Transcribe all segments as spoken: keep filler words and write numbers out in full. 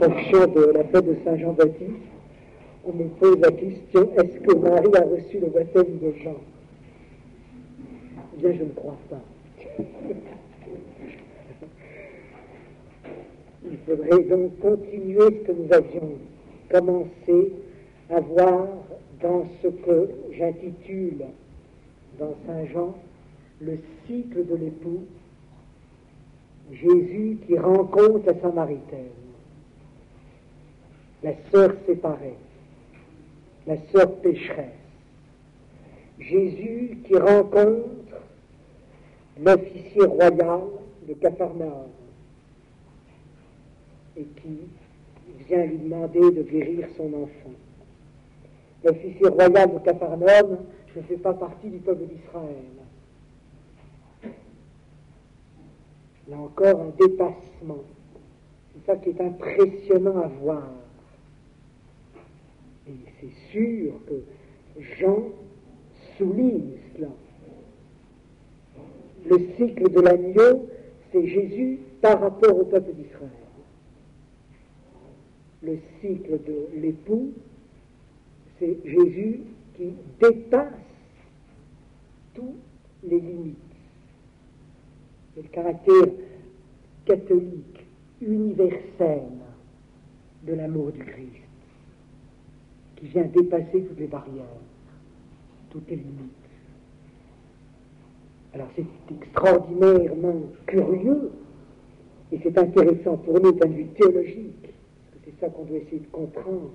fonction de la fête de Saint Jean-Baptiste, on me pose la question, est-ce que Marie a reçu le baptême de Jean? Eh bien, je ne crois pas. Il faudrait donc continuer ce que nous avions commencé à voir dans ce que j'intitule, dans Saint Jean, le cycle de l'époux, Jésus qui rencontre la Samaritaine, la sœur séparée, la sœur pécheresse. Jésus qui rencontre l'officier royal de Capharnaüm et qui vient lui demander de guérir son enfant. L'officier royal de Capharnaüm ne fait pas partie du peuple d'Israël. Là encore, un dépassement. C'est ça qui est impressionnant à voir. Et c'est sûr que Jean souligne cela. Le cycle de l'agneau, c'est Jésus par rapport au peuple d'Israël. Le cycle de l'époux, c'est Jésus qui dépasse toutes les limites. C'est le caractère catholique, universel de l'amour du Christ, qui vient dépasser toutes les barrières, toutes les limites. Alors c'est extraordinairement curieux, et c'est intéressant pour nous d'un point de vue théologique, parce que c'est ça qu'on doit essayer de comprendre.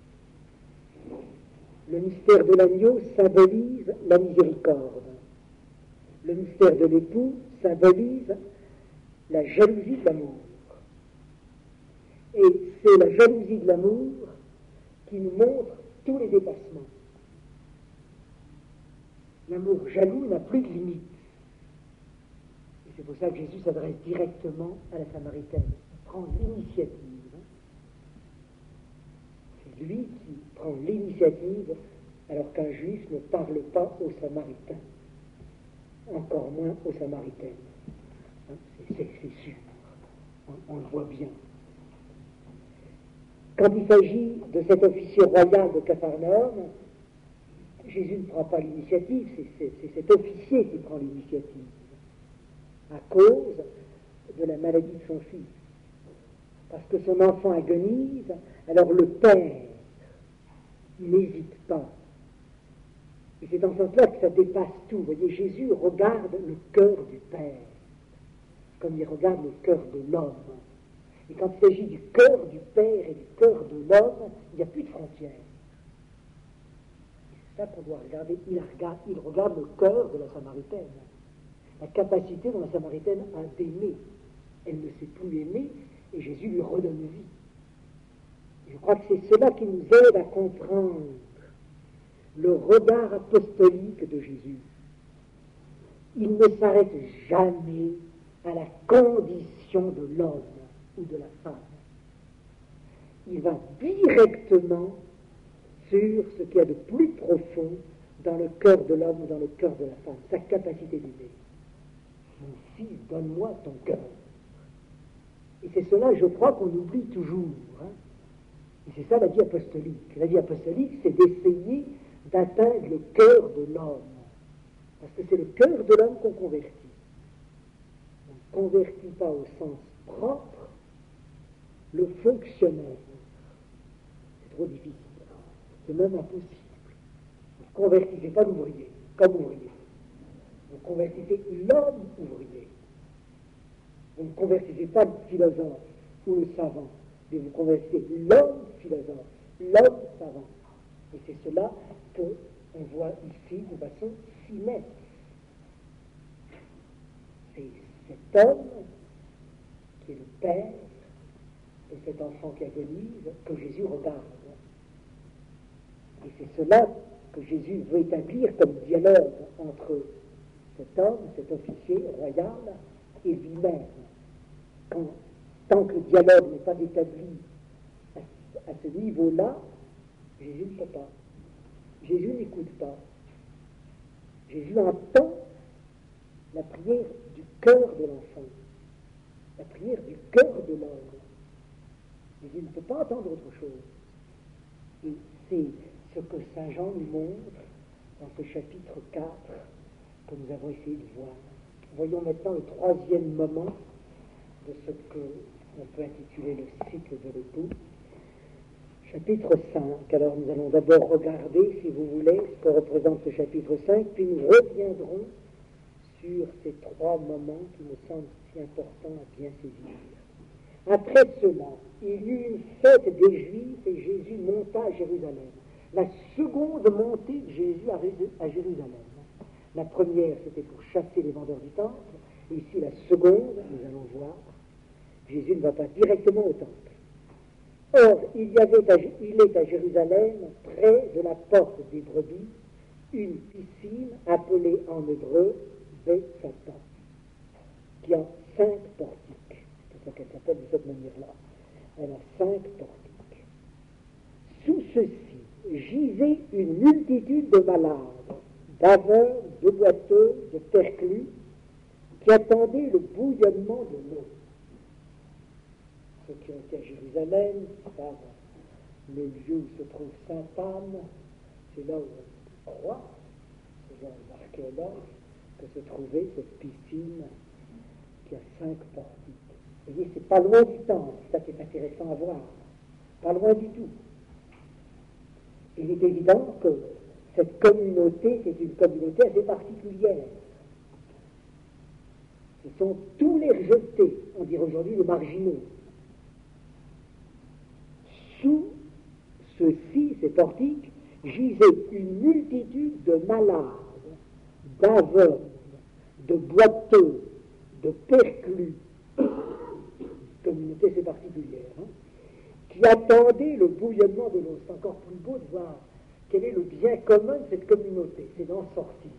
Le mystère de l'agneau symbolise la miséricorde. Le mystère de l'époux symbolise la jalousie de l'amour. Et c'est la jalousie de l'amour qui nous montre tous les dépassements. L'amour jaloux n'a plus de limites. Et c'est pour ça que Jésus s'adresse directement à la Samaritaine. Il prend l'initiative. C'est lui qui prend l'initiative alors qu'un juif ne parle pas aux Samaritains. Encore moins aux Samaritaines. Hein, c'est, c'est, c'est sûr. On, on le voit bien. Quand il s'agit de cet officier royal de Capharnaüm, Jésus ne prend pas l'initiative, c'est, c'est, c'est cet officier qui prend l'initiative, à cause de la maladie de son fils. Parce que son enfant agonise, alors le père n'hésite pas. Et c'est dans ce sens-là que ça dépasse tout. Vous voyez, Jésus regarde le cœur du Père, comme il regarde le cœur de l'homme. Et quand il s'agit du cœur du Père et du cœur de l'homme, il n'y a plus de frontières. C'est ça qu'on doit regarder. Il regarde, il regarde le cœur de la Samaritaine. La capacité de la Samaritaine à d'aimer. Elle ne sait plus aimer, et Jésus lui redonne vie. Et je crois que c'est cela qui nous aide à comprendre le regard apostolique de Jésus. Il ne s'arrête jamais à la condition de l'homme ou de la femme. Il va directement sur ce qu'il y a de plus profond dans le cœur de l'homme ou dans le cœur de la femme, sa capacité d'aimer. Mon fils, donne-moi ton cœur. Et c'est cela, je crois, qu'on oublie toujours. Hein. Et c'est ça la vie apostolique. La vie apostolique, c'est d'essayer d'atteindre le cœur de l'homme. Parce que c'est le cœur de l'homme qu'on convertit. On ne convertit pas au sens propre le fonctionnaire. C'est trop difficile. C'est même impossible. Vous ne convertissez pas l'ouvrier, comme ouvrier. Vous convertissez l'homme ouvrier. Vous ne convertissez pas le philosophe ou le savant, mais vous convertissez l'homme philosophe, l'homme savant. Et c'est cela qu'on voit ici de façon si nette. C'est cet homme qui est le père de cet enfant qui agonise que Jésus regarde. Et c'est cela que Jésus veut établir comme dialogue entre cet homme, cet officier royal et lui-même. Quand, tant que le dialogue n'est pas établi à, à ce niveau-là, Jésus ne peut pas. Jésus n'écoute pas. Jésus entend la prière du cœur de l'enfant, la prière du cœur de l'homme. Jésus ne peut pas entendre autre chose. Et c'est ce que Saint Jean nous montre dans ce chapitre quatre que nous avons essayé de voir. Voyons maintenant le troisième moment de ce qu'on peut intituler le cycle de l'époux. Chapitre cinq. Alors nous allons d'abord regarder, si vous voulez, ce que représente ce chapitre cinq, puis nous reviendrons sur ces trois moments qui me semblent si importants à bien saisir. Après cela, il y eut une fête des Juifs et Jésus monta à Jérusalem. La seconde montée de Jésus à Jérusalem. La première, c'était pour chasser les vendeurs du temple. Et ici, la seconde, nous allons voir, Jésus ne va pas directement au temple. Or, il, y avait à, il est à Jérusalem, près de la porte des brebis, une piscine appelée en hébreu Bethsata, qui a cinq portiques. C'est pour ça qu'elle s'appelle de cette manière-là. Elle a cinq portiques. Sous ceux-ci gisait une multitude de malades, d'aveugles, de boiteux, de perclus, qui attendaient le bouillonnement de l'eau. Ceux qui ont été à Jérusalem savent le lieu où se trouve Sainte-Anne, c'est là où on croit, selon les archéologues, que se trouvait cette piscine qui a cinq portiques. Vous voyez, c'est pas loin du temple, c'est ça qui est intéressant à voir. Pas loin du tout. Il est évident que cette communauté, c'est une communauté assez particulière. Ce sont tous les rejetés, on dirait aujourd'hui les marginaux. Sous ceux-ci, ces portiques, gisait une multitude de malades, d'aveugles, de boiteux, de perclus, communauté assez particulière, hein, qui attendaient le bouillonnement de l'eau. C'est encore plus beau de voir quel est le bien commun de cette communauté, c'est d'en sortir.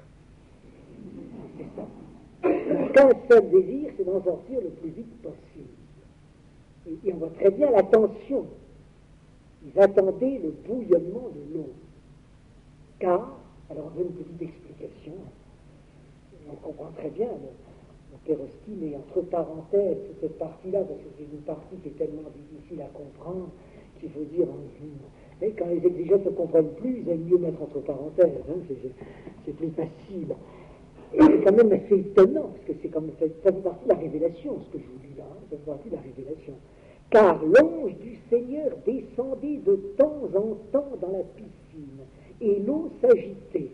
C'est ça. Il n'y a qu'un seul désir, c'est d'en sortir le plus vite possible. Et, et on voit très bien la tension. Ils attendaient le bouillonnement de l'eau. Car, alors on donne une petite explication, on comprend très bien, le, le Péroski met entre parenthèses cette partie-là, parce que c'est une partie qui est tellement difficile à comprendre, qu'il faut dire, et quand les exégètes ne comprennent plus, ils aiment mieux mettre entre parenthèses, hein, c'est, c'est plus facile. Et c'est quand même assez étonnant, parce que c'est comme, ça, ça fait partie de la révélation, ce que je vous dis là, hein, ça fait partie de la révélation. Car l'ange du Seigneur descendait de temps en temps dans la piscine, et l'eau s'agitait.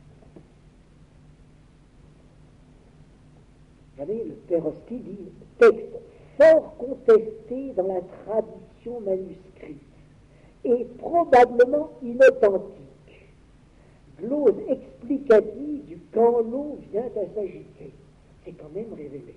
Vous savez, le Péroski dit, texte fort contesté dans la tradition manuscrite, et probablement inauthentique, glose explicative du quand l'eau vient à s'agiter. C'est quand même révélé.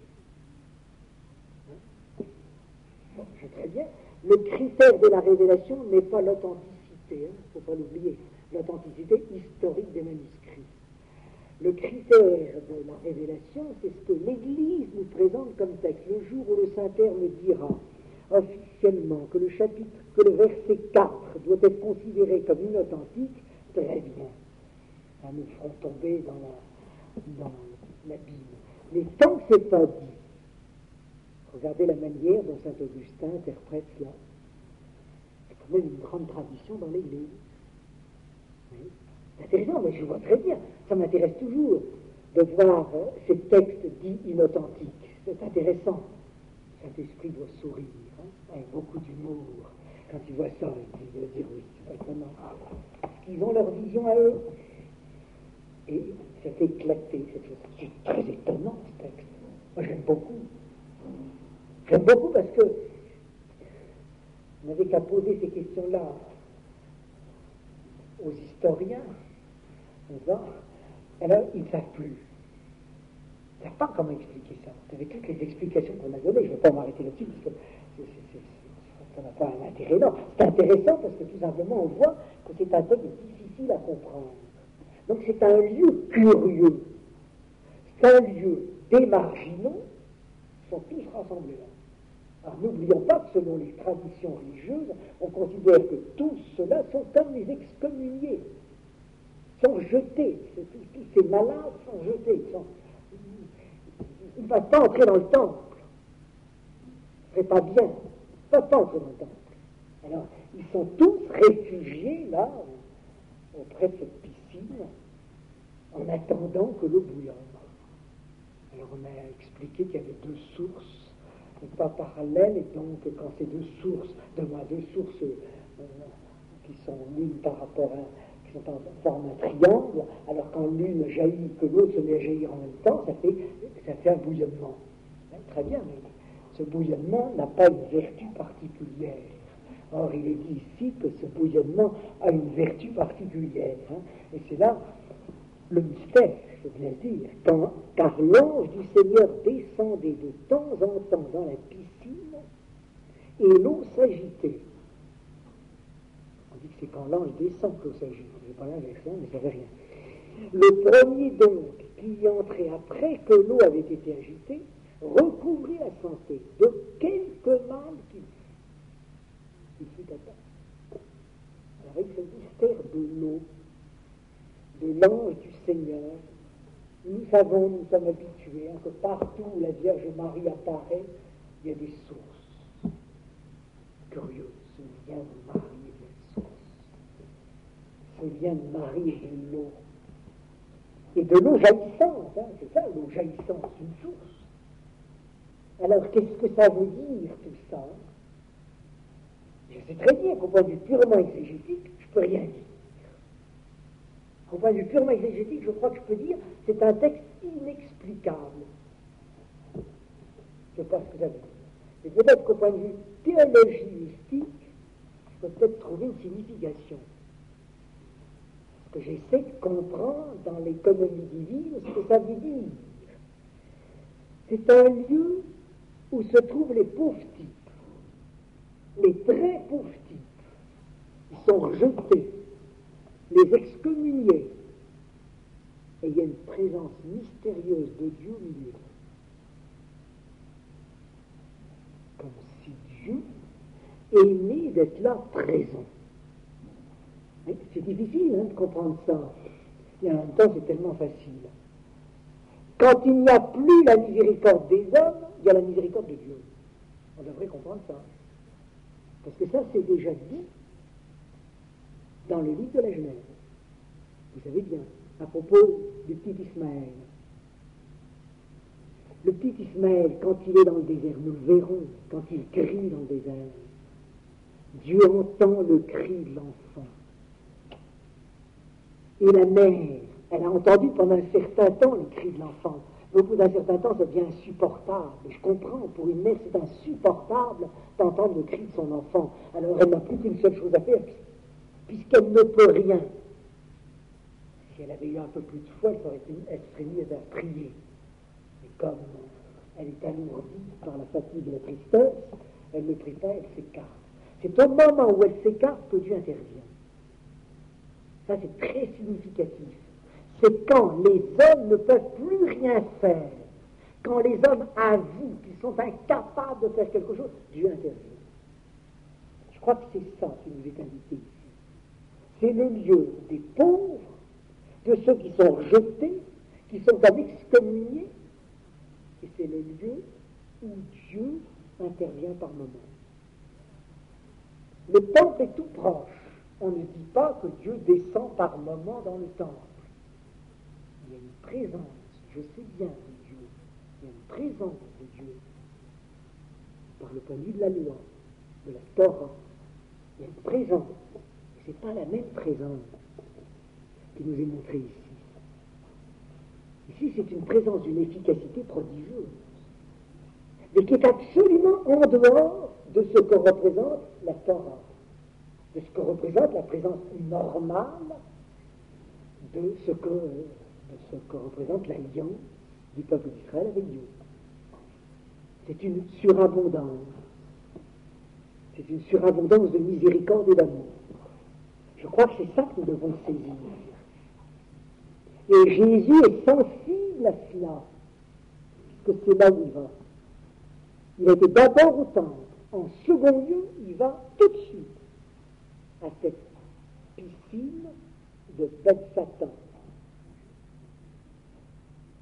Bon, je sais très bien. Le critère de la révélation n'est pas l'authenticité, il hein, ne faut pas l'oublier, l'authenticité historique des manuscrits. Le critère de la révélation, c'est ce que l'Église nous présente comme texte. Le jour où le Saint-Père me dira officiellement que le chapitre, que le verset quatre doit être considéré comme inauthentique, très bien. Ça nous ferons tomber dans la, dans la Bible. Mais tant que ce n'est pas dit, regardez la manière dont saint Augustin interprète cela. C'est quand même une grande tradition dans l'Église. Oui. C'est intéressant, mais je vois très bien. Ça m'intéresse toujours de voir hein, ces textes dits inauthentiques. C'est intéressant. Saint-Esprit doit sourire, hein, avec beaucoup d'humour. Quand il voit ça, il doit dire oui, c'est pas étonnant. Parce qu'ils ont leur vision à eux. Et c'est éclaté, cette chose. C'est très étonnant, ce texte. Moi, j'aime beaucoup. J'aime beaucoup parce que on n'avait qu'à poser ces questions-là aux historiens, alors ils ne savent plus. Ils ne savent pas comment expliquer ça. Avec toutes les explications qu'on a données, je ne vais pas m'arrêter là-dessus parce que c'est, c'est, c'est, ça n'a pas un intérêt. Non, c'est intéressant parce que tout simplement on voit que c'est un texte difficile à comprendre. Donc c'est un lieu curieux. C'est un lieu des marginaux, sont tous rassemblés là. Alors n'oublions pas que selon les traditions religieuses, on considère que tous ceux-là sont comme les excommuniés, sont jetés, tous, tous ces malades sont jetés, ils, sont, ils ne peuvent pas entrer dans le temple, ce serait pas bien, ne peuvent pas entrer dans le temple. Alors, ils sont tous réfugiés, là, auprès de cette piscine, en attendant que l'eau bouillonne. Alors, on a expliqué qu'il y avait deux sources, pas parallèles, et donc, quand ces deux sources, de moins deux sources euh, qui sont l'une par rapport à, qui sont en forme un triangle, alors quand l'une jaillit, que l'autre se met à jaillir en même temps, ça fait, ça fait un bouillonnement. Hein, très bien, mais ce bouillonnement n'a pas une vertu particulière. Or, il est dit ici que ce bouillonnement a une vertu particulière. Hein, et c'est là le mystère, je viens de dire, quand, car l'ange du Seigneur descendait de temps en temps dans la piscine et l'eau s'agitait. On dit que c'est quand l'ange descend que l'eau s'agite. Je n'ai pas l'inverse, hein, mais ça ne veut rien. Le premier donc qui y entrait après que l'eau avait été agitée recouvrit la santé de quelque mal qu'il fût. Il fut atteint. Alors, avec ce mystère de l'eau, de l'ange du Seigneur, nous savons, nous sommes habitués, hein, que partout où la Vierge Marie apparaît, il y a des sources curieuses. Ce lien de Marie et de la source. Ce lien de Marie et de l'eau. Et de l'eau jaillissante, hein, c'est ça, l'eau jaillissante, c'est une source. Alors, qu'est-ce que ça veut dire, tout ça? Je sais très bien qu'au point de vue purement exégétique, je ne peux rien dire. Au point de vue purement exégétique, je crois que je peux dire c'est un texte inexplicable. Je ne sais pas ce que ça veut dire. Mais peut-être qu'au point de vue théologie mystique, je peux peut-être trouver une signification. Parce que j'essaie de comprendre dans l'économie divine ce que ça veut dire. C'est un lieu où se trouvent les pauvres types, les très pauvres types. Ils sont rejetés, les excommuniés. Et il y a une présence mystérieuse de Dieu au milieu. Comme si Dieu aimait d'être là présent. Mais c'est difficile hein, de comprendre ça. Et en même temps, c'est tellement facile. Quand il n'y a plus la miséricorde des hommes, il y a la miséricorde de Dieu. On devrait comprendre ça. Parce que ça, c'est déjà dit dans le livre de la Genèse. Vous savez bien, à propos du petit Ismaël. Le petit Ismaël, quand il est dans le désert, nous le verrons, quand il crie dans le désert, Dieu entend le cri de l'enfant. Et la mère, elle a entendu pendant un certain temps le cri de l'enfant. Mais au bout d'un certain temps, ça devient insupportable. Et je comprends, pour une mère, c'est insupportable d'entendre le cri de son enfant. Alors elle n'a plus qu'une seule chose à faire, puisqu'elle ne peut rien. Si elle avait eu un peu plus de foi, elle serait, elle serait mise à prier. Et comme elle est alourdie par la fatigue et la tristesse, elle ne prie pas, elle s'écarte. C'est au moment où elle s'écarte que Dieu intervient. Ça, c'est très significatif. C'est quand les hommes ne peuvent plus rien faire, quand les hommes avouent qu'ils sont incapables de faire quelque chose, Dieu intervient. Je crois que c'est ça qui nous est indiqué ici. C'est le lieu des pauvres, de ceux qui sont rejetés, qui sont à excommunier, et c'est le lieu où Dieu intervient par moments. Le temple est tout proche. On ne dit pas que Dieu descend par moments dans le temple. Il y a une présence, je sais bien, de Dieu. Il y a une présence de Dieu par le point de vue de la loi, de la Torah. Il y a une présence. Et ce n'est pas la même présence qui nous est montrée ici. Ici, c'est une présence d'une efficacité prodigieuse, mais qui est absolument en dehors de ce que représente la Torah, de ce que représente la présence normale de ce que, de ce que représente l'alliance du peuple d'Israël avec Dieu. C'est une surabondance. C'est une surabondance de miséricorde et d'amour. Je crois que c'est ça que nous devons saisir. Et Jésus est sensible à cela, que c'est là où il va. Il était d'abord au temple. En second lieu, il va tout de suite à cette piscine de Beth-Satan.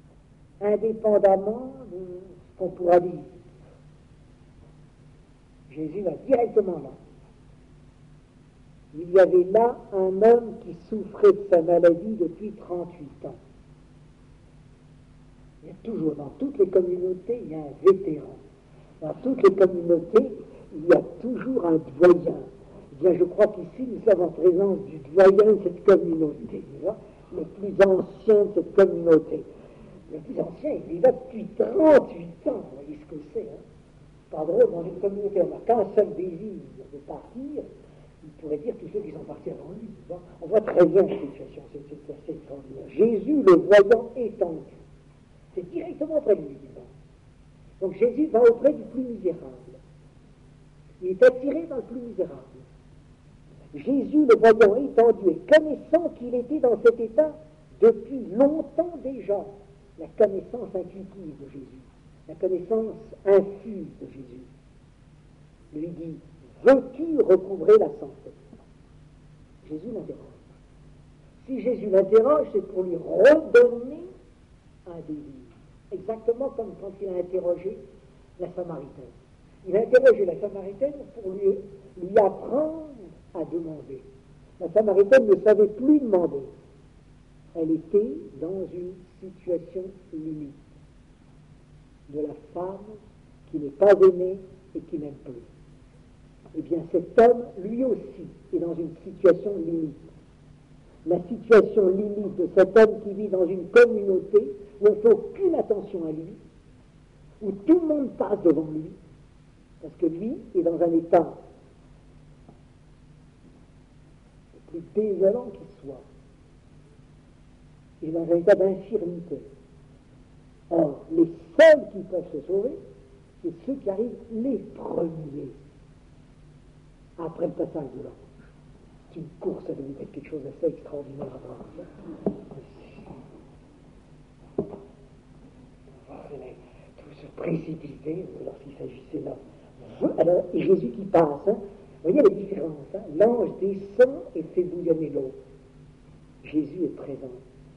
Indépendamment de ce qu'on pourra dire. Jésus va directement là. Il y avait là un homme qui souffrait de sa maladie depuis trente-huit ans. Il y a toujours, dans toutes les communautés, il y a un vétéran. Dans toutes les communautés, il y a toujours un doyen. Eh bien, je crois qu'ici, nous sommes en présence du doyen de cette communauté, le plus ancien de cette communauté. Le plus ancien, il est là depuis trente-huit ans. Vous voyez ce que c'est, hein? Pas drôle, dans une communauté, on n'a qu'un seul désir de partir. Il pourrait dire tous ceux qui sont partis avant lui. On voit très bien la situation, c'est assez extraordinaire. Jésus, le voyant étendu, c'est directement auprès de lui qu'il va. Donc Jésus va auprès du plus misérable. Il est attiré dans le plus misérable. Jésus, le voyant étendu et connaissant qu'il était dans cet état depuis longtemps déjà, la connaissance intuitive de Jésus, la connaissance infuse de Jésus, lui dit: veux-tu recouvrer la santé? Jésus l'interroge. Si Jésus l'interroge, c'est pour lui redonner un désir. Exactement comme quand il a interrogé la Samaritaine. Il a interrogé la Samaritaine pour lui, lui apprendre à demander. La Samaritaine ne savait plus demander. Elle était dans une situation limite de la femme qui n'est pas aimée et qui n'aime plus. Eh bien, cet homme, lui aussi, est dans une situation limite. La situation limite de cet homme qui vit dans une communauté où on ne fait aucune attention à lui, où tout le monde passe devant lui, parce que lui est dans un état le plus désolant qui soit. Il est dans un état d'infirmité. Or, les seuls qui peuvent se sauver, c'est ceux qui arrivent les premiers après le passage de l'ange. C'est une course à devenir quelque chose d'assez extraordinaire à voir. Tout se précipiter lorsqu'il s'agissait là. Alors, et Jésus qui passe, hein, vous voyez la différence, hein, l'ange descend et fait bouillonner l'eau. Jésus est présent.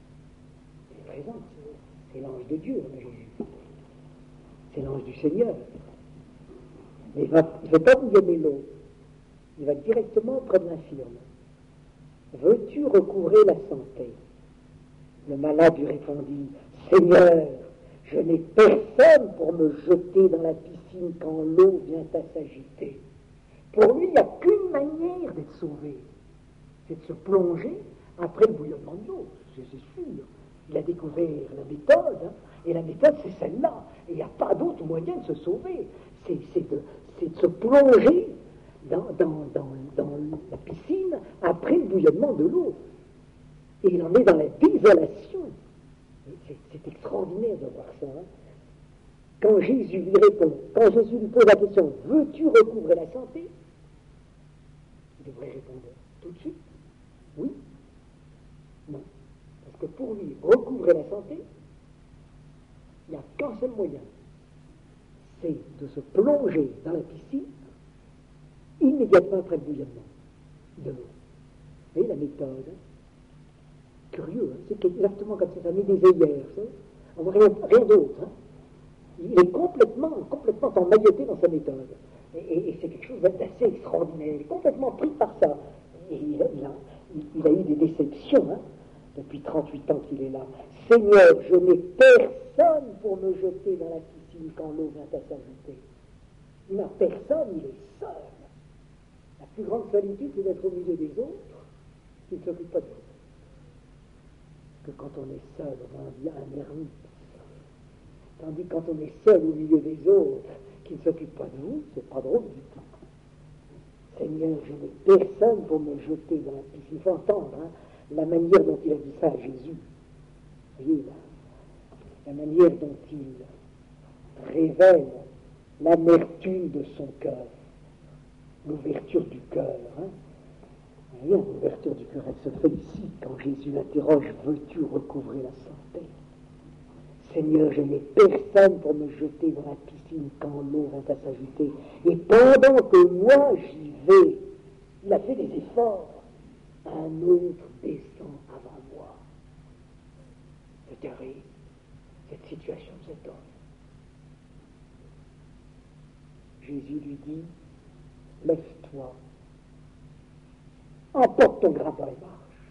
Il est présent, c'est l'ange de Dieu, hein, Jésus. C'est l'ange du Seigneur. Mais il ne fait pas bouillonner l'eau. Il va directement auprès de l'infirme. Veux-tu recouvrer la santé? Le malade lui répondit: Seigneur, je n'ai personne pour me jeter dans la piscine quand l'eau vient à s'agiter. Pour lui, il n'y a qu'une manière d'être sauvé, c'est de se plonger après le bouillonnement de l'eau, c'est sûr. Il a découvert la méthode, hein, et la méthode, c'est celle-là. Et il n'y a pas d'autre moyen de se sauver. C'est, c'est, de, c'est de se plonger dans, dans, dans, dans la piscine après le bouillonnement de l'eau. Et il en est dans la désolation. C'est, c'est extraordinaire de voir ça. Hein. Quand Jésus lui répond, quand Jésus lui pose la question, veux-tu recouvrer la santé? Il devrait répondre tout de suite, oui, non. Parce que pour lui, recouvrer la santé, il n'y a qu'un seul moyen, c'est de se plonger dans la piscine immédiatement après le bouillonnement de l'eau. Vous voyez la méthode, hein? Curieux, hein? C'est exactement comme ça, ça met des œillères, ça. On voit rien, rien d'autre. Hein? Il est complètement, complètement emmailloté dans sa méthode. Et, et, et c'est quelque chose d'assez extraordinaire. Il est complètement pris par ça. Et il a, il a, il a eu des déceptions, hein, depuis trente-huit ans qu'il est là. Seigneur, je n'ai personne pour me jeter dans la piscine quand l'eau vient à s'ajouter. Il n'a personne, il est seul. La plus grande solitude, c'est d'être au milieu des autres qui ne s'occupent pas de vous. Que quand on est seul, on devient un ermite. Tandis que quand on est seul au milieu des autres qui ne s'occupent pas de vous, c'est pas drôle du tout. Seigneur, je n'ai personne pour me jeter dans la piscine. Il faut entendre, hein, la manière dont il a dit ça à Jésus. Vous voyez, la, la manière dont il révèle l'amertume de son cœur, l'ouverture du cœur. Hein. Vous voyez, l'ouverture du cœur, elle se fait ici, quand Jésus l'interroge, veux-tu recouvrer la santé? Seigneur, je n'ai personne pour me jeter dans la piscine quand l'eau vient à s'agiter. Et pendant que moi j'y vais, il a fait des efforts. Un autre descend avant moi. C'est terrible, cette situation de cet homme. Jésus lui dit, lève-toi, emporte ton grappin et marche.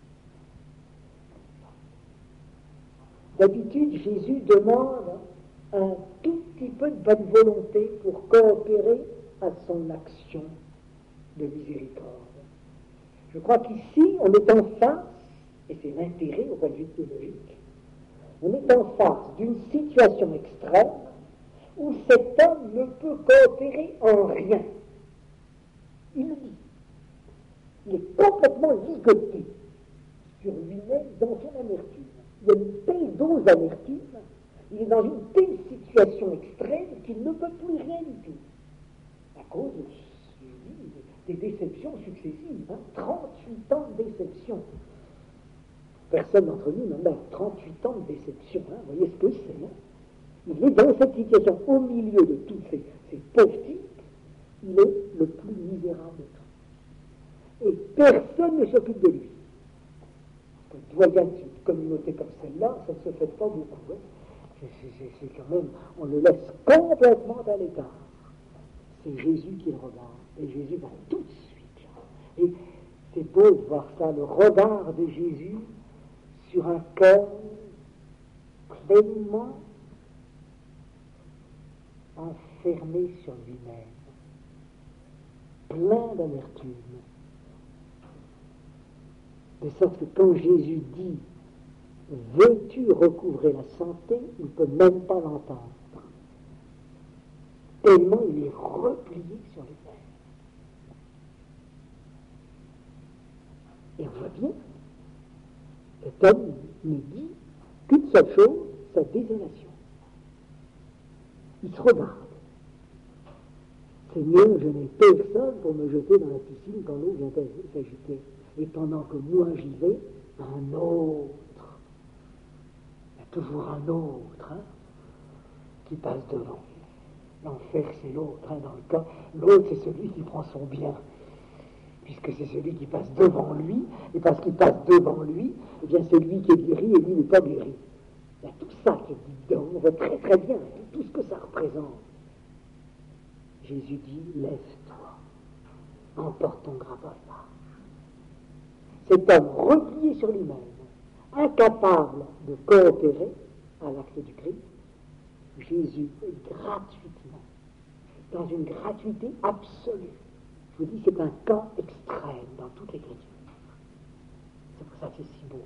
D'habitude, Jésus demande un tout petit peu de bonne volonté pour coopérer à son action de miséricorde. Je crois qu'ici, on est en face, et c'est l'intérêt au point de vue théologique, on est en face d'une situation extrême où cet homme ne peut coopérer en rien. Il le dit. Il est complètement ligoté sur lui-même dans son amertume. Il y a une telle dose d'amertume, il est dans une telle situation extrême qu'il ne peut plus rien du tout. À cause, je dis, des déceptions successives. Hein, trente-huit ans de déception. Personne d'entre nous n'en a trente-huit ans de déception. Hein, vous voyez ce que c'est. Hein. Il est dans cette situation, au milieu de tous ces, ces pauvres types, il est le plus misérable de tous. Et personne ne s'occupe de lui. Un doyen d'une communauté comme celle-là, ça ne se fait pas beaucoup. Hein. C'est, c'est, c'est quand même, on le laisse complètement à l'écart. C'est Jésus qui le regarde. Et Jésus va tout de suite là. Et c'est beau de voir ça, le regard de Jésus sur un cœur pleinement enfermé sur lui-même, plein d'amertume. De sorte que quand Jésus dit « Veux-tu recouvrer la santé ?», il ne peut même pas l'entendre. Tellement il est replié sur lui-même. Et on voit bien, cet homme ne dit qu'une seule chose, sa désolation. Il se regarde. Seigneur, je n'ai personne pour me jeter dans la piscine quand l'eau vient s'agiter. Et pendant que moi j'y vais, un autre, il y a toujours un autre hein, qui passe devant. L'enfer, c'est l'autre. Hein, dans le cas, l'autre, c'est celui qui prend son bien. Puisque c'est celui qui passe devant lui, et parce qu'il passe devant lui, eh bien c'est lui qui est guéri et lui n'est pas guéri. Il y a tout ça qui est dit dedans, on voit très très bien tout ce que ça représente. Jésus dit, lève-toi, emporte ton grappin et marche. Cet homme replié sur lui-même, incapable de coopérer à l'acte du Christ, Jésus, gratuitement, dans une gratuité absolue. Je vous dis, c'est un cas extrême dans toute l'Écriture. C'est pour ça que c'est si beau.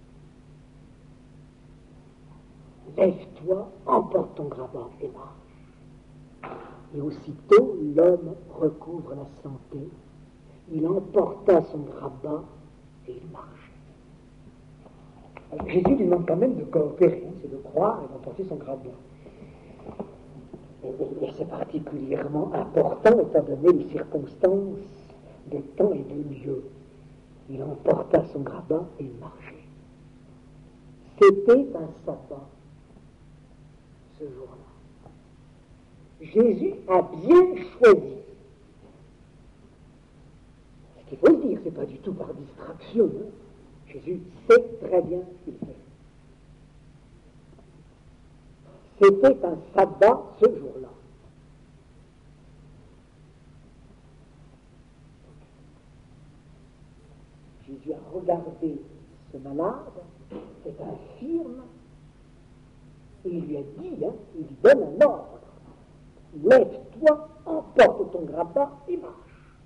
Lève-toi, emporte ton grappin et marche. Et aussitôt, l'homme recouvre la santé. Il emporta son grappin et il marche. Alors, Jésus lui demande quand même de coopérer, hein, c'est de croire et d'emporter son grappin. Et, et, et c'est particulièrement important étant donné les circonstances de temps et de lieu. Il emporta son grappin et il marchait. C'était un sabbat, ce jour-là. Jésus a bien choisi. Ce qu'il faut se dire, c'est pas du tout par distraction. Hein. Jésus sait très bien ce qu'il fait. C'était un sabbat ce jour-là. Jésus a regardé ce malade, c'est infirme, et il lui a dit, hein, il lui donne un ordre. Lève-toi, emporte ton grappin et marche.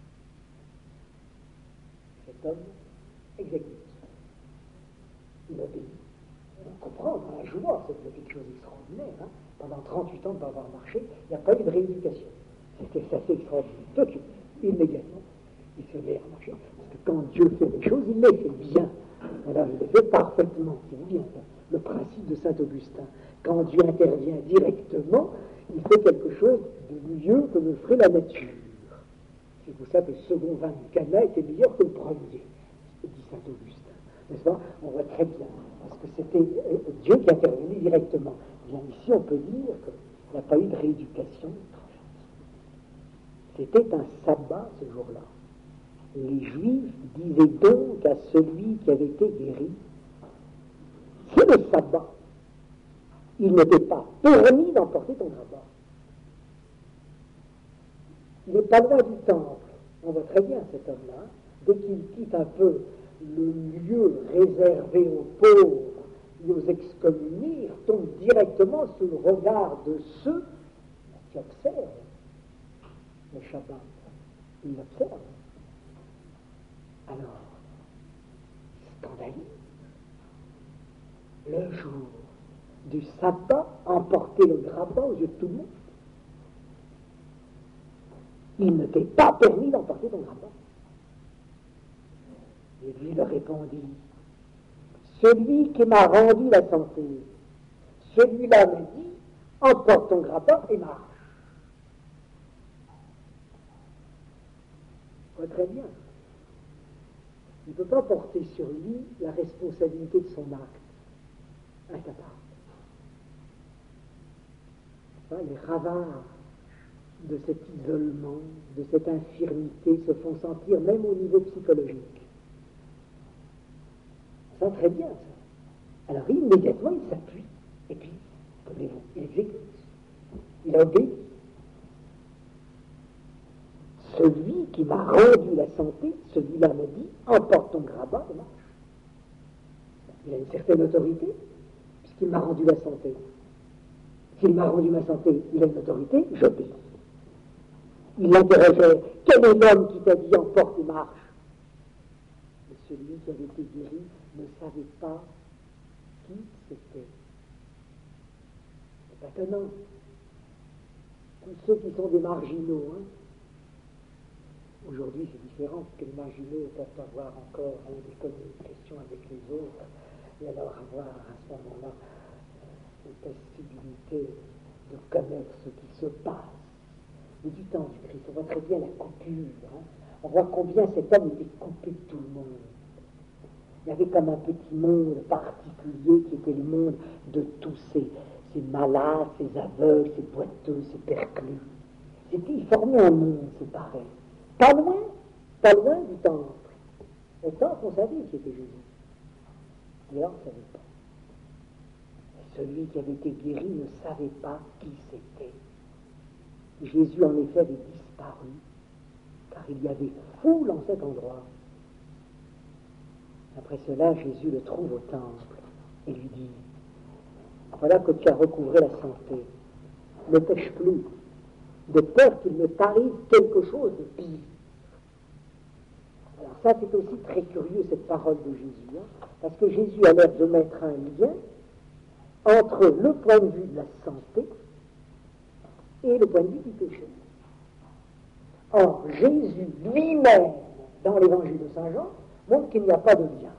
Cet homme exécute. Il obéit. On comprend dans la joie, c'est quelque chose d'extraordinaire. Hein. Pendant trente-huit ans de ne pas avoir marché, il n'y a pas eu de rééducation. C'était assez extraordinaire. Tout de suite, immédiatement, il se met à marcher. Parce que quand Dieu fait les choses, il les fait bien. Alors il les fait parfaitement. C'est bien ça, le principe de saint Augustin. Quand Dieu intervient directement, il fait quelque chose de mieux que ne ferait la nature. C'est pour ça que le second vin du Cana était meilleur que le premier, dit saint Augustin. N'est-ce pas? On voit très bien, parce que c'était Dieu qui intervenait directement. Bien ici, on peut dire qu'il n'y a pas eu de rééducation. C'était un sabbat ce jour-là. Les Juifs disaient donc à celui qui avait été guéri, c'est le sabbat. Il n'était pas permis d'emporter ton grappin. Il n'est pas loin du temple. On voit très bien cet homme-là. Dès qu'il quitte un peu le lieu réservé aux pauvres et aux excommuniés, il tombe directement sous le regard de ceux qui observent le Shabbat. Ils l'observent. Alors, scandaleux. Le jour du sabbat, emporter le grabat aux yeux de tout le monde. Il ne t'est pas permis d'emporter ton grabat. Et lui leur répondit, celui qui m'a rendu la santé, celui-là me dit, emporte ton grabat et marche. Pas très bien. Il ne peut pas porter sur lui la responsabilité de son acte. Incapable. Les ravages de cet isolement, de cette infirmité se font sentir même au niveau psychologique. Ça, très bien, ça. Alors immédiatement, il s'appuie. Et puis, comprenez-vous, il exécute. Il obéit. Celui qui m'a rendu la santé, celui-là me dit, emporte ton grabat et marche. Il a une certaine autorité, puisqu'il m'a rendu la santé. S'il m'a rendu ma santé, il a une autorité, j'obéis. Il l'interrogeait, quel est l'homme qui t'a dit emporte et marche? Et celui qui avait été guéri ne savait pas qui c'était. C'est pas étonnant. Tous ceux qui sont des marginaux, hein. Aujourd'hui c'est différent, parce que les marginaux peuvent avoir encore hein, des communications avec les autres, et alors avoir à ce moment-là une possibilité de connaître ce qui se passe. Mais du temps du Christ, on voit très bien la coupure. Hein. On voit combien cet homme était coupé de tout le monde. Il y avait comme un petit monde particulier qui était le monde de tous ces, ces malades, ces aveugles, ces boiteux, ces perclus. C'était, il formait un monde séparé. Pas loin, pas loin du temple. Au temple, on savait qui était Jésus. Et là, on ne savait pas. Celui qui avait été guéri ne savait pas qui c'était. Jésus, en effet, avait disparu, car il y avait foule en cet endroit. Après cela, Jésus le trouve au temple et lui dit, voilà que tu as recouvré la santé. Ne pêche plus, de peur qu'il ne t'arrive quelque chose de pire. Alors ça, c'est aussi très curieux, cette parole de Jésus, hein, parce que Jésus a l'air de mettre un lien entre le point de vue de la santé et le point de vue du péché. Or, Jésus lui-même, dans l'évangile de Saint Jean, montre qu'il n'y a pas de lien.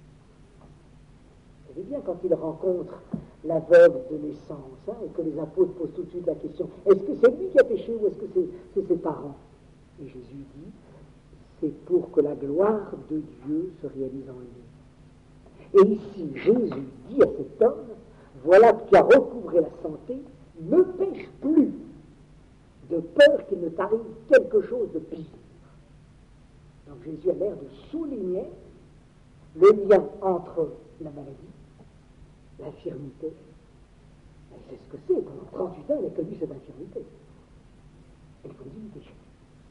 Vous savez bien, quand il rencontre l'aveugle de naissance, hein, et que les apôtres posent tout de suite la question, est-ce que c'est lui qui a péché ou est-ce que c'est, c'est ses parents? Et Jésus dit, c'est pour que la gloire de Dieu se réalise en lui. Et ici, Jésus dit à cet homme, voilà que tu as recouvré la santé, ne pêche plus, de peur qu'il ne t'arrive quelque chose de pire. Donc Jésus a l'air de souligner le lien entre la maladie, l'infirmité. Il sait ce que c'est, pendant trente-huit ans, il a connu cette infirmité. Et il faut dire du péché.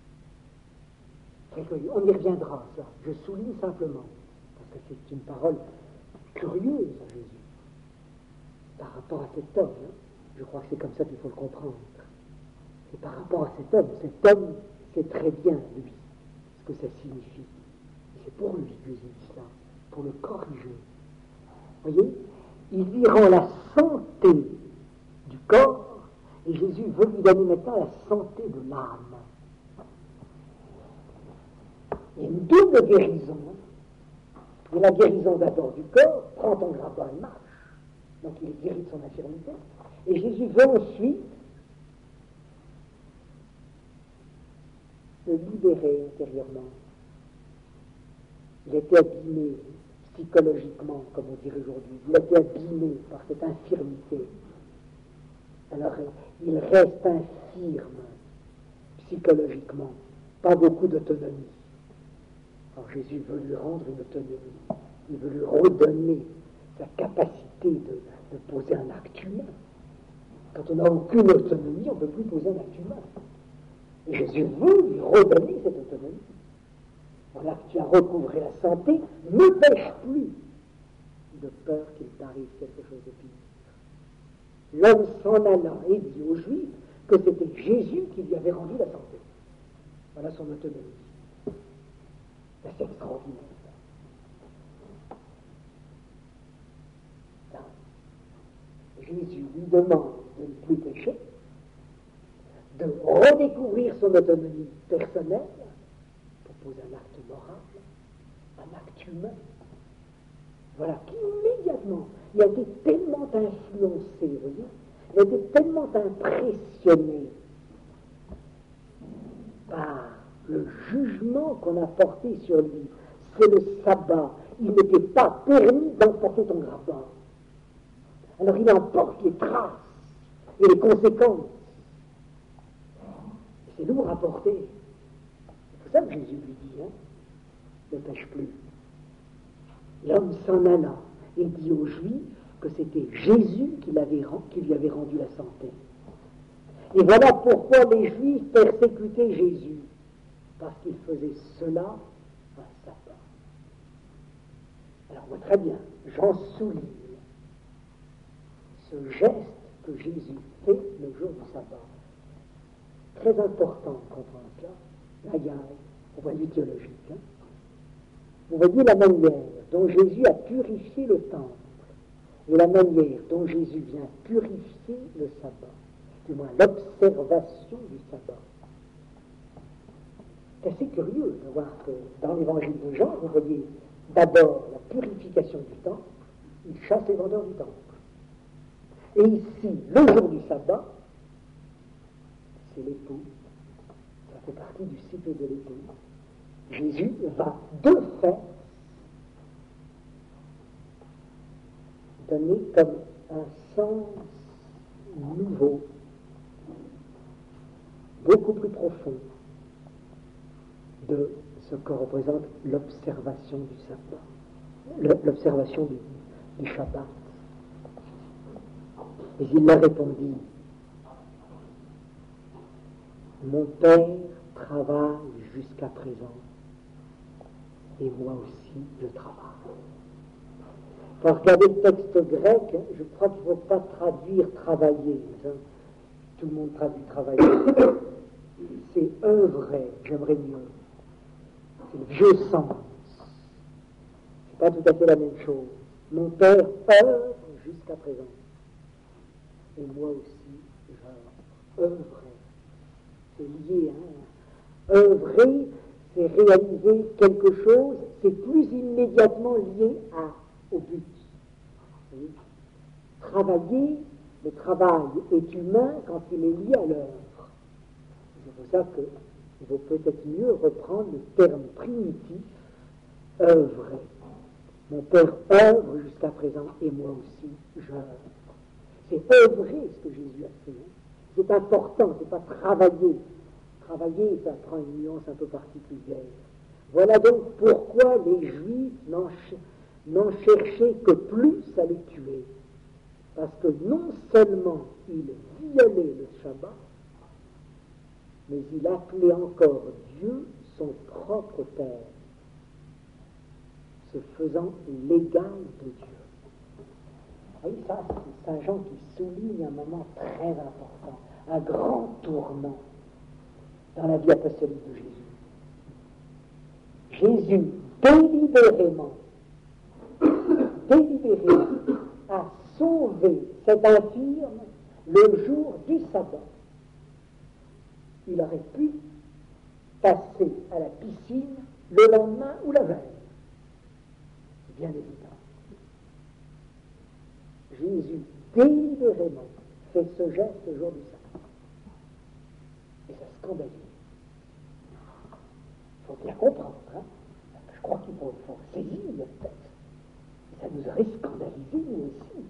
On y reviendra, ça. Je souligne simplement, parce que c'est une parole curieuse à Jésus. Par rapport à cet homme, hein, je crois que c'est comme ça qu'il faut le comprendre. C'est par rapport à cet homme. Cet homme sait très bien, lui, ce que ça signifie. Et c'est pour lui que Jésus dit cela, pour le corriger. Vous voyez, il lui rend la santé du corps, et Jésus veut lui donner maintenant la santé de l'âme. Il y a une double guérison. Il y a la guérison d'abord du corps, prends ton grabat et marche. Donc il est guéri de son infirmité. Et Jésus veut ensuite le libérer intérieurement. Il était abîmé psychologiquement, comme on dirait aujourd'hui. Il était abîmé par cette infirmité. Alors il reste infirme psychologiquement, pas beaucoup d'autonomie. Alors Jésus veut lui rendre une autonomie. Il veut lui redonner sa capacité de, de poser un acte humain. Quand on n'a aucune autonomie, on ne peut plus poser un acte humain. Et Jésus veut lui redonner cette autonomie. Voilà que tu as recouvré la santé, ne pêche plus de peur qu'il t'arrive quelque chose de pire. L'homme s'en alla et dit aux Juifs que c'était Jésus qui lui avait rendu la santé. Voilà son autonomie. C'est extraordinaire. Là, Jésus lui demande de ne plus pécher, de redécouvrir son autonomie personnelle pour poser un acte moral, un acte humain. Voilà, qu'immédiatement, il a été tellement influencé, vous voyez, il a été tellement impressionné par le jugement qu'on a porté sur lui. C'est le sabbat. Il n'était pas permis d'emporter ton grappin. Alors il emporte les traces et les conséquences. Et c'est lourd à porter. C'est pour ça que Jésus lui dit, hein, ne pêche plus. L'homme s'en alla et dit aux Juifs que c'était Jésus qui, l'avait, qui lui avait rendu la santé. Et voilà pourquoi les Juifs persécutaient Jésus, parce qu'il faisait cela un sabbat. Alors, on voit très bien, j'en souligne ce geste que Jésus fait le jour du sabbat. Très important de comprendre cela. Là, il y a, au point de vue théologique, hein. Vous voyez la manière dont Jésus a purifié le temple et la manière dont Jésus vient purifier le sabbat, du moins l'observation du sabbat. C'est assez curieux de voir que dans l'évangile de Jean, vous voyez d'abord la purification du temple, il chasse les vendeurs du temple. Et ici, le jour du sabbat, c'est l'époux, ça fait partie du cycle de l'époux. Jésus va de fait donner comme un sens nouveau, beaucoup plus profond de ce que représente l'observation du sabbat, l'observation du, du Shabbat. Mais il leur répondit, mon Père travaille jusqu'à présent, et moi aussi je travaille. Quand vous regardez le texte grec, je crois qu'il ne faut pas traduire travailler. Hein. Tout le monde traduit travailler. C'est œuvrer, j'aimerais mieux. C'est le vieux sens. C'est pas tout à fait la même chose. Mon Père œuvre jusqu'à présent. Et moi aussi, j'œuvrerai. C'est lié, hein. Œuvrer, c'est réaliser quelque chose, c'est plus immédiatement lié à, au but. Oui. Travailler, le travail est humain quand il est lié à l'œuvre. C'est pour ça qu'il vaut peut-être mieux reprendre le terme primitif, œuvrer. Mon Père œuvre jusqu'à présent et moi aussi j'œuvre. C'est œuvrer ce que Jésus a fait. C'est important, c'est pas travailler. Travailler, ça prend une nuance un peu particulière. Voilà donc pourquoi les Juifs n'en, ch- n'en cherchaient que plus à les tuer. Parce que non seulement ils violaient le Shabbat, mais il appelait encore Dieu son propre Père, se faisant l'égal de Dieu. Oui, ça, c'est Saint Jean qui souligne un moment très important, un grand tournant dans la vie apostolique de Jésus. Jésus, délibérément, délibérément, a sauvé cet infirme le jour du sabbat. Il aurait pu passer à la piscine le lendemain ou la veille. C'est bien évident. Jésus, délibérément, fait ce geste le jour du sabbat. Et ça scandalise. Il faut bien comprendre. Hein? Je crois qu'il faut, faut saisir le texte. Et ça nous aurait scandalisé, nous aussi.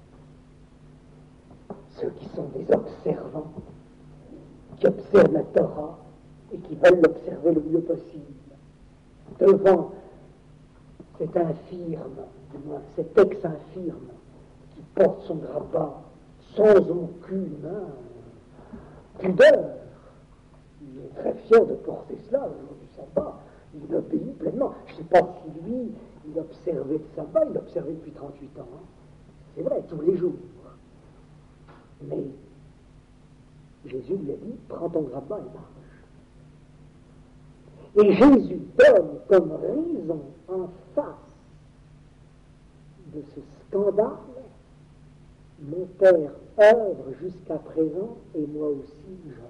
Ceux qui sont des observants, qui observent la Torah et qui veulent l'observer le mieux possible, devant cet infirme, du moins cet ex-infirme, qui porte son grabat sans aucune hein, pudeur, il est très fier de porter cela le jour du sabbat. Il obéit pleinement. Je ne sais pas si lui, il observait le sabbat, il l'observait depuis trente-huit ans. Hein. C'est vrai, tous les jours. Mais Jésus lui a dit, prends ton grappin et marche. Et Jésus donne comme raison en face de ce scandale, mon Père œuvre jusqu'à présent et moi aussi j'œuvre.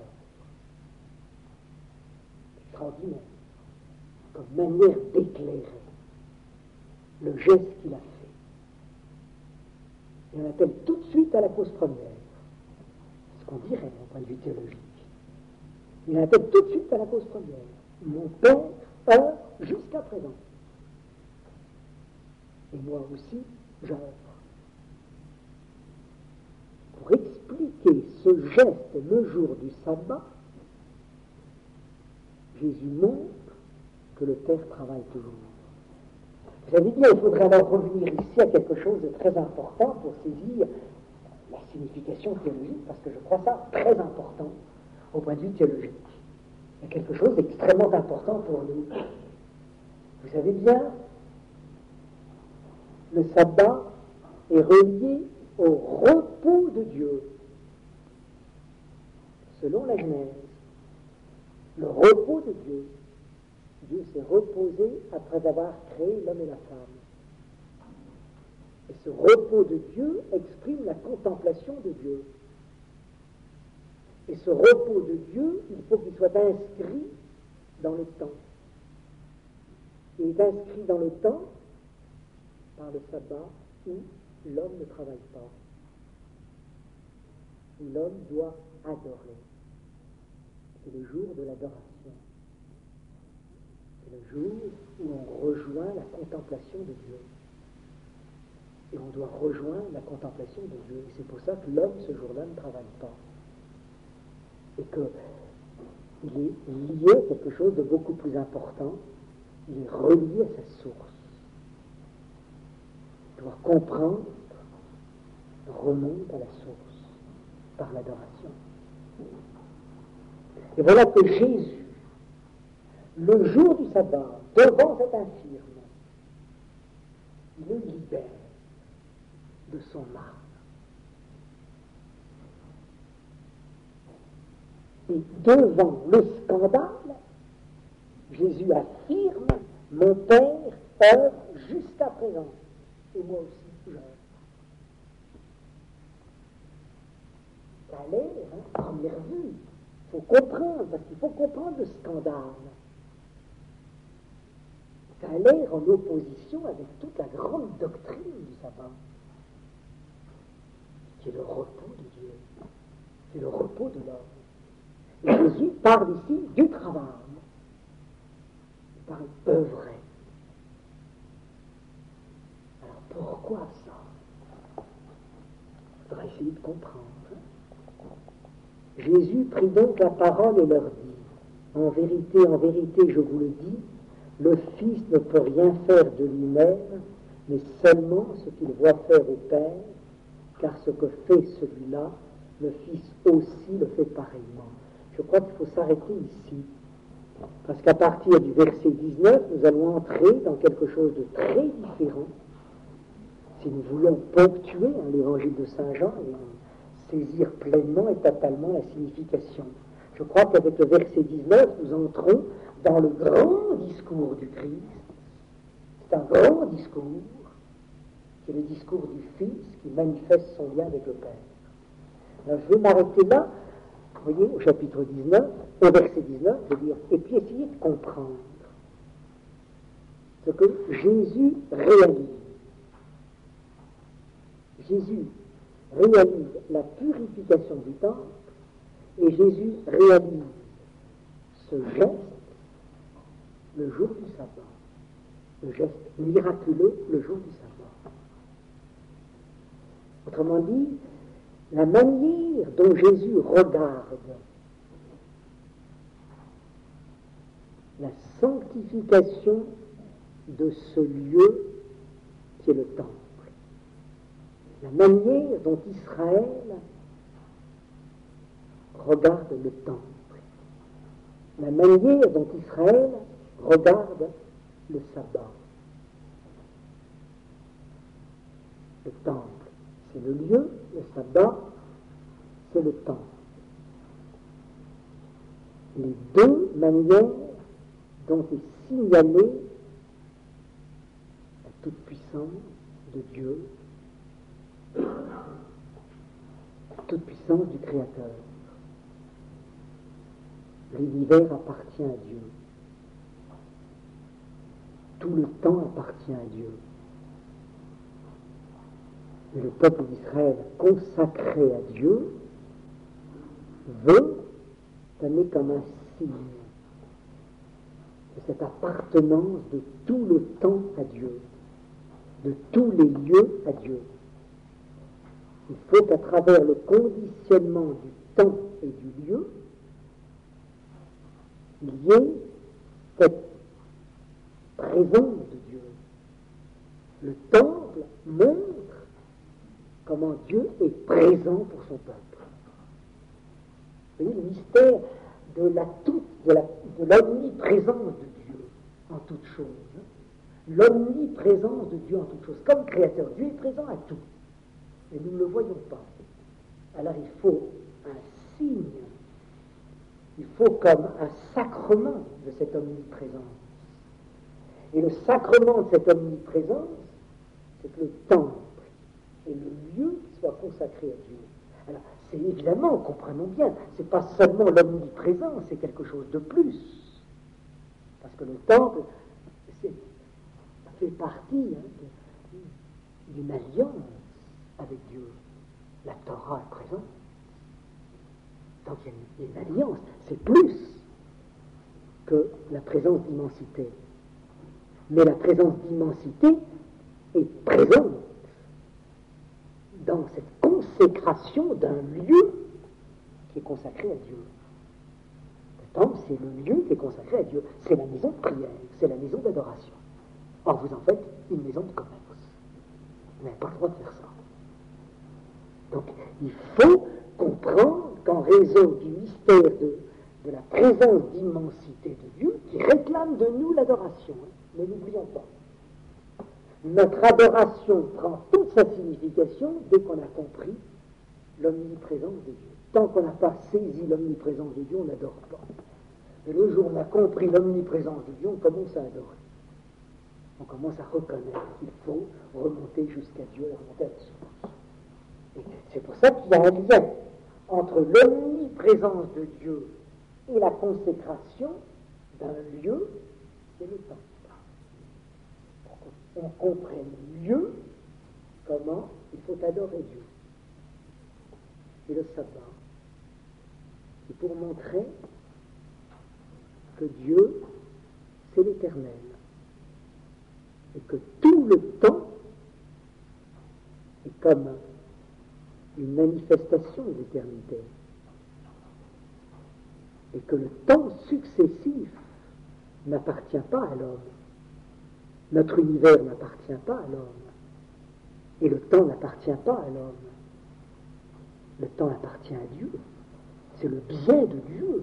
Extraordinaire, comme manière d'éclairer le geste qu'il a fait. Et on appelle tout de suite à la cause première, ce qu'on dirait d'un point de vue théologique. Il appelle tout de suite à la cause première. Mon Père œuvre jusqu'à présent. Et moi aussi, j'œuvre. Pour expliquer ce geste le jour du sabbat, Jésus montre que le Père travaille toujours. Vous avez dit, il faudrait alors revenir ici à quelque chose de très important pour saisir la signification théologique, parce que je crois ça très important au point de vue théologique. Il y a quelque chose d'extrêmement important pour nous. Vous savez bien, le sabbat est relié au repos de Dieu, selon la Genèse. Le repos de Dieu. Dieu s'est reposé après avoir créé l'homme et la femme. Et ce repos de Dieu exprime la contemplation de Dieu. Et ce repos de Dieu, il faut qu'il soit inscrit dans le temps. Il est inscrit dans le temps par le sabbat où l'homme ne travaille pas. Où l'homme doit adorer. C'est le jour de l'adoration. C'est le jour où on rejoint la contemplation de Dieu. Et on doit rejoindre la contemplation de Dieu. Et c'est pour ça que l'homme, ce jour-là, ne travaille pas. Et qu'il est lié à quelque chose de beaucoup plus important. Il est relié à sa source. Il doit comprendre, remonte à la source, par l'adoration. Et voilà que Jésus, le jour du sabbat, devant cet infirme, il le libère de son âme. Et devant le scandale, Jésus affirme, mon Père œuvre jusqu'à présent, et moi aussi j'œuvre. Ça a l'air, hein, à première vue, il faut comprendre, parce qu'il faut comprendre le scandale. Ça a l'air en opposition avec toute la grande doctrine du sabbat, qui est le repos de Dieu, qui est le repos de l'homme. Et Jésus parle ici du travail. Il parle œuvrer. Alors pourquoi ça? Il faudra essayer de comprendre. Jésus prit donc la parole et leur dit, en vérité, en vérité, je vous le dis, le Fils ne peut rien faire de lui-même, mais seulement ce qu'il voit faire au Père, car ce que fait celui-là, le Fils aussi le fait pareillement. Je crois qu'il faut s'arrêter ici, parce qu'à partir du verset dix-neuf, nous allons entrer dans quelque chose de très différent, si nous voulons ponctuer hein, l'évangile de Saint Jean et en saisir pleinement et totalement la signification. Je crois qu'avec le verset dix-neuf, nous entrons dans le grand discours du Christ. C'est un grand discours, qui est le discours du Fils qui manifeste son lien avec le Père. Alors, je vais m'arrêter là, vous voyez, au chapitre dix-neuf, au verset dix-neuf, de dire, et puis essayer de comprendre ce que Jésus réalise. Jésus réalise la purification du temple, et Jésus réalise ce geste le jour du sabbat, le geste miraculeux le jour du sabbat. Autrement dit, la manière dont Jésus regarde la sanctification de ce lieu qui est le temple, la manière dont Israël regarde le temple. la manière dont Israël regarde le sabbat. Le temple, c'est le lieu, le sabbat, c'est le temps. Les deux manières dont est signalée la toute-puissance de Dieu, la toute-puissance du Créateur. L'univers appartient à Dieu. Tout le temps appartient à Dieu. Et le peuple d'Israël, consacré à Dieu, veut donner comme un signe de cette appartenance de tout le temps à Dieu, de tous les lieux à Dieu. Il faut qu'à travers le conditionnement du temps et du lieu, il y ait cette présence de Dieu. Le temple montre comment Dieu est présent pour son peuple. Vous voyez le mystère de la toute, de, la, de l'omniprésence de Dieu en toute chose. L'omniprésence de Dieu en toute chose. Comme créateur, Dieu est présent à tout. Et nous ne le voyons pas. Alors il faut un signe, il faut comme un sacrement de cette omniprésence. Et le sacrement de cette omniprésence, c'est que le temple et le lieu soient consacrés à Dieu. Alors, c'est évidemment, comprenons bien, c'est pas seulement l'omniprésence, c'est quelque chose de plus. Parce que le temple, c'est, ça fait partie hein, de, d'une alliance avec Dieu. La Torah est présente. Donc il y a une, une alliance, c'est plus que la présence d'immensité. Mais la présence d'immensité est présente dans cette consécration d'un lieu qui est consacré à Dieu. Le temple, c'est le lieu qui est consacré à Dieu. C'est la maison de prière, c'est la maison d'adoration. Or, vous en faites une maison de commerce. Vous n'avez pas le droit de faire ça. Donc, il faut comprendre qu'en raison du mystère de, de la présence d'immensité de Dieu, qui réclame de nous l'adoration, hein, ne l'oublions pas. Notre adoration prend toute sa signification dès qu'on a compris l'omniprésence de Dieu. Tant qu'on n'a pas saisi l'omniprésence de Dieu, on n'adore pas. Et le jour où on a compris l'omniprésence de Dieu, on commence à adorer. On commence à reconnaître qu'il faut remonter jusqu'à Dieu et remonter à la source. Et c'est pour ça qu'il y a un lien entre l'omniprésence de Dieu et la consécration d'un lieu, c'est le temple. On comprenne mieux comment il faut adorer Dieu. Et le sabbat, c'est pour montrer que Dieu, c'est l'éternel. Et que tout le temps est comme une manifestation de l'éternité. Et que le temps successif n'appartient pas à l'homme. Notre univers n'appartient pas à l'homme. Et le temps n'appartient pas à l'homme. Le temps appartient à Dieu. C'est le bien de Dieu.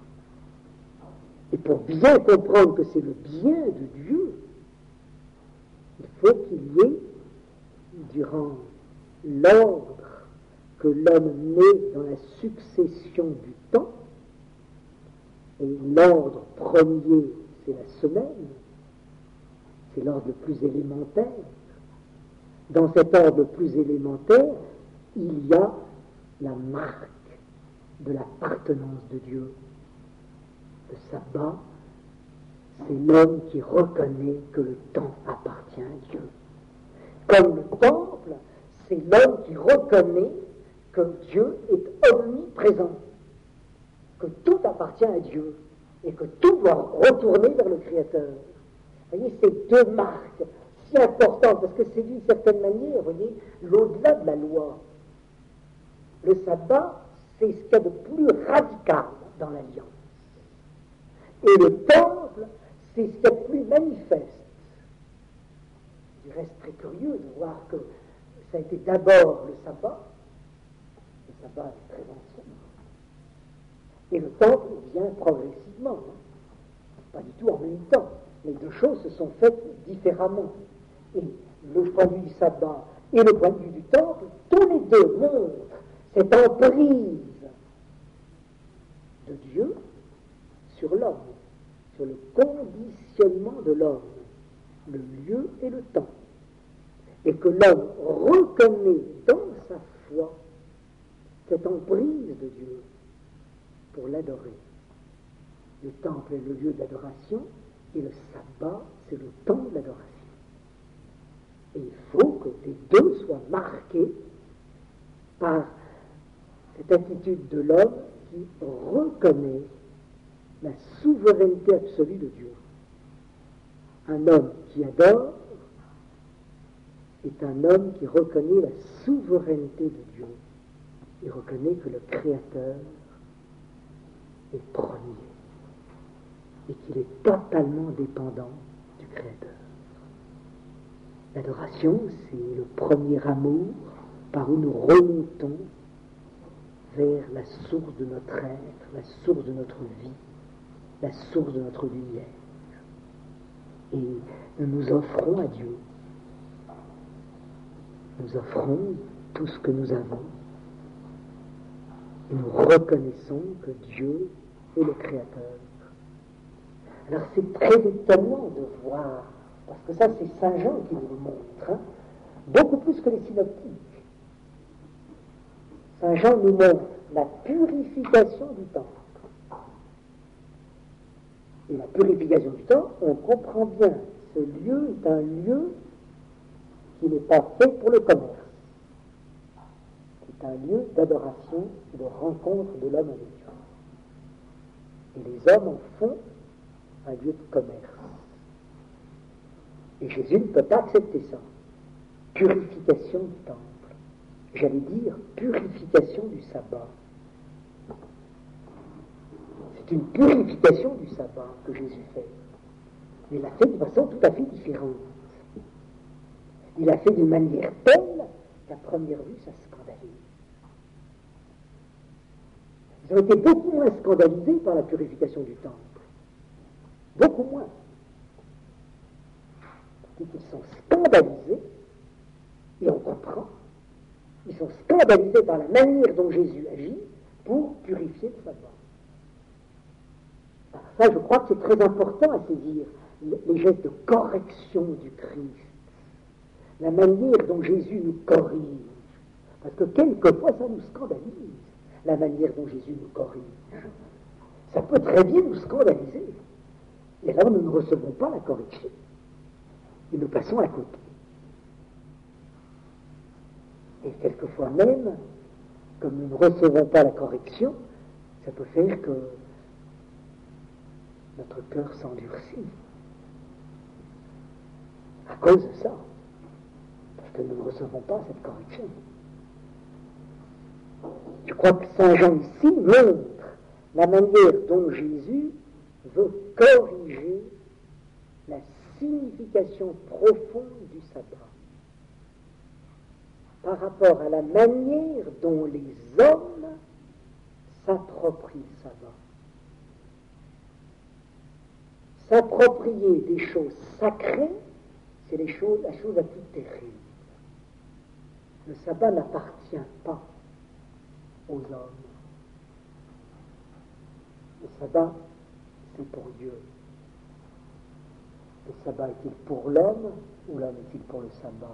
Et pour bien comprendre que c'est le bien de Dieu, il faut qu'il y ait, durant l'ordre que l'homme met dans la succession du temps, et l'ordre premier, c'est la semaine, c'est l'ordre le plus élémentaire. Dans cet ordre le plus élémentaire, il y a la marque de l'appartenance de Dieu. Le sabbat, c'est l'homme qui reconnaît que le temps appartient à Dieu. Comme le temple, c'est l'homme qui reconnaît que Dieu est omniprésent, que tout appartient à Dieu et que tout doit retourner vers le Créateur. Vous voyez, ces deux marques si importantes, parce que c'est d'une certaine manière, vous voyez, l'au-delà de la loi. Le sabbat, c'est ce qu'il y a de plus radical dans l'alliance. Et le temple, c'est ce qu'il y a de plus manifeste. Il reste très curieux de voir que ça a été d'abord le sabbat. Le sabbat est très ancien. Et le temple vient progressivement. successivement, hein, pas du tout en même temps. Les deux choses se sont faites différemment. Et le point de vue du sabbat et le point de vue du temple, tous les deux montrent cette emprise de Dieu sur l'homme, sur le conditionnement de l'homme, le lieu et le temps. Et que l'homme reconnaît dans sa foi cette emprise de Dieu pour l'adorer. Le temple est le lieu de l'adoration et le sabbat, c'est le temps de l'adoration. Et il faut que les deux soient marqués par cette attitude de l'homme qui reconnaît la souveraineté absolue de Dieu. Un homme qui adore est un homme qui reconnaît la souveraineté de Dieu. Il reconnaît que le Créateur est premier et qu'il est totalement dépendant du Créateur. L'adoration, c'est le premier amour par où nous remontons vers la source de notre être, la source de notre vie, la source de notre lumière. Et nous nous offrons à Dieu. Nous offrons tout ce que nous avons. Et nous reconnaissons que Dieu est le Créateur. Alors c'est très étonnant de voir, parce que ça c'est Saint Jean qui nous le montre, hein, beaucoup plus que les synoptiques. Saint Jean nous montre la purification du temple. Et la purification du temple, on comprend bien, ce lieu est un lieu qui n'est pas fait pour le commerce. C'est un lieu d'adoration et de rencontre de l'homme avec Dieu. Et les hommes en font un lieu de commerce. Et Jésus ne peut pas accepter ça. Purification du temple. J'allais dire purification du sabbat. C'est une purification du sabbat que Jésus fait. Mais il l'a fait de façon tout à fait différente. Il l'a fait d'une manière telle qu'à première vue, ça scandalise. Ils ont été beaucoup moins scandalisés par la purification du temple. Beaucoup moins. Ils sont scandalisés, et on comprend, ils sont scandalisés par la manière dont Jésus agit pour purifier le sabbat. Alors ça, je crois que c'est très important à saisir, les gestes de correction du Christ, la manière dont Jésus nous corrige, parce que quelquefois ça nous scandalise, la manière dont Jésus nous corrige. Ça peut très bien nous scandaliser, et là nous ne recevons pas la correction, et nous passons à côté. Et quelquefois même, comme nous ne recevons pas la correction, ça peut faire que notre cœur s'endurcit à cause de ça, parce que nous ne recevons pas cette correction. Je crois que Saint Jean ici montre la manière dont Jésus veut corriger la signification profonde du sabbat par rapport à la manière dont les hommes s'approprient le sabbat. S'approprier des choses sacrées, c'est les choses, la chose la plus terrible. Le sabbat n'appartient pas aux hommes. Le sabbat, c'est pour Dieu. Le sabbat est-il pour l'homme ou l'homme est-il pour le sabbat?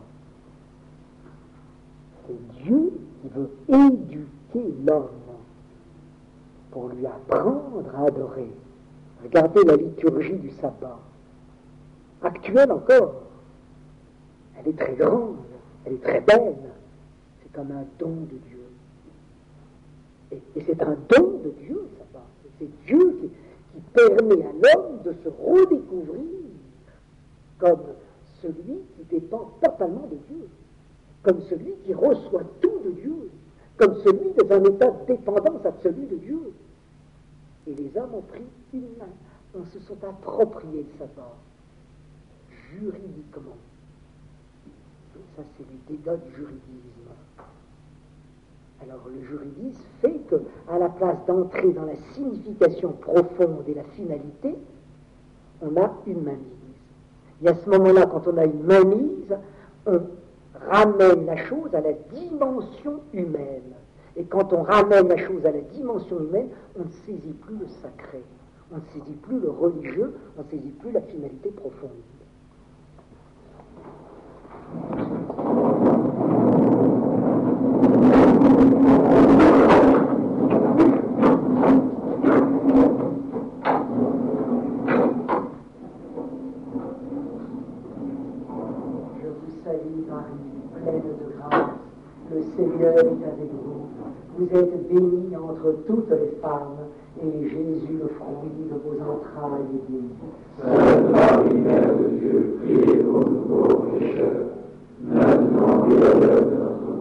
C'est Dieu qui veut éduquer l'homme pour lui apprendre à adorer. Regardez la liturgie du sabbat, actuelle encore. Elle est très grande, elle est très belle. C'est comme un don de Dieu. Et, et c'est un don de Dieu, le sabbat. C'est Dieu qui, qui permet à l'homme de se redécouvrir comme celui qui dépend totalement de Dieu, comme celui qui reçoit tout de Dieu, comme celui dans un état de dépendance absolue de Dieu. Et les hommes ont pris une main, on se sont appropriés le sabbat, juridiquement. Ça, c'est les dégâts du juridisme. Alors, le juridisme fait que, à la place d'entrer dans la signification profonde et la finalité, on a une mainmise. Et à ce moment-là, quand on a une mainmise, on ramène la chose à la dimension humaine. Et quand on ramène la chose à la dimension humaine, on ne saisit plus le sacré, on ne saisit plus le religieux, on ne saisit plus la finalité profonde. Je vous salue Marie, pleine de grâce, le Seigneur est avec vous. Vous êtes bénie entre toutes les femmes, et Jésus, le fruit de vos entrailles, est béni. Sainte Marie, Mère de Dieu, priez pour nous pauvres pécheurs, maintenant et à l'heure de notre